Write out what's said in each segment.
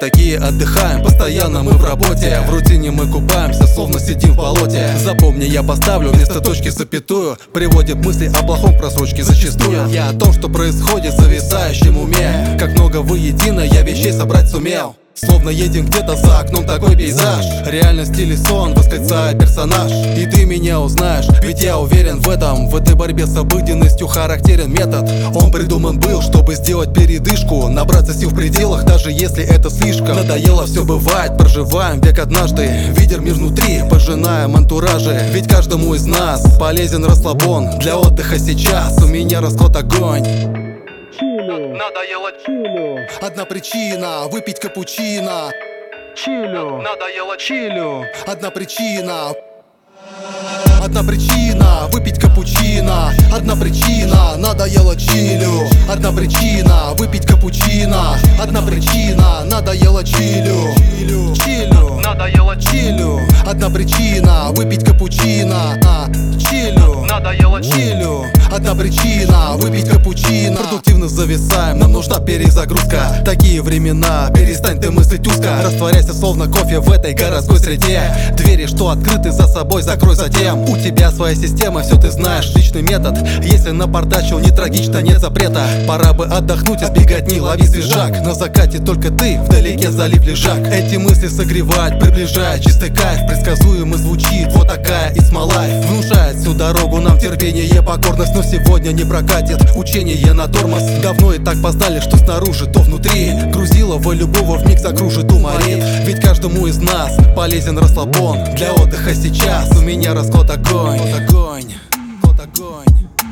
такие отдыхаем, постоянно мы в работе. В рутине мы купаемся, словно сидим в болоте. Запомни, я поставлю вместо точки запятую. Приводит мысли о плохом просрочке зачастую. Я о том, что происходит в зависающем уме. Как много воедино я вещей собрать сумел. Словно едем где-то за окном такой пейзаж. Реальность или сон, восклицает персонаж. И ты меня узнаешь, ведь я уверен в этом. В этой борьбе с обыденностью характерен метод. Он придуман был, чтобы сделать передышку, набраться сил в пределах, даже если это слишком. Надоело, все бывает, проживаем век однажды. Видер мир внутри, пожинаем антуражи. Ведь каждому из нас полезен расслабон. Для отдыха сейчас у меня расклад огонь. Надоело чилю. Одна причина — выпить капучино. Чилю. Надоело чилю. Одна причина — выпить капучино. Одна причина — надоело чилю. Одна причина — выпить капучино. Одна причина — надоело чилю. Чилю. Надоело чилю. Одна причина — выпить капучино. Чилю. Надоело чилю. Одна причина — выпить капучино. Продуктивно зависаем, нам нужна перезагрузка. Такие времена, перестань ты мыслить узко. Растворяйся словно кофе в этой городской среде. Двери, что открыты, за собой закрой затем. У тебя своя система, все ты знаешь, личный метод. Если напортачил, не трагично, нет запрета. Пора бы отдохнуть, избегать, не лови свежак. На закате только ты, вдалеке залив лежак. Эти мысли согревают, приближают чистый кайф. Предсказуемо звучит, вот такая It's my life. Внушает всю дорогу нам терпение, покорность. Но сегодня не прокатит учение на тормоз. Давно и так познали, что снаружи, то внутри. Грузилова любого вмиг закружит, уморит. Ведь каждому из нас полезен расслабон. Для отдыха сейчас у меня расклад огонь. Огонь. Огонь.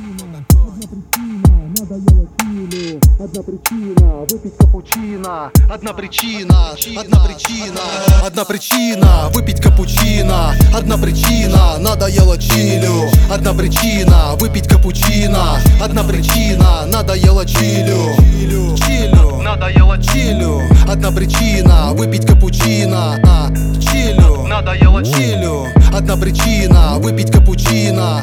Одна причина — выпить капучино. Одна причина — выпить капучино. Одна причина — надоело чилю. Одна причина — выпить капучино. Одна причина — надоело чилю. Чилю. Надоело чилю. Одна причина — выпить капучино. Чилю. Надоело чилю. Одна причина — выпить капучино.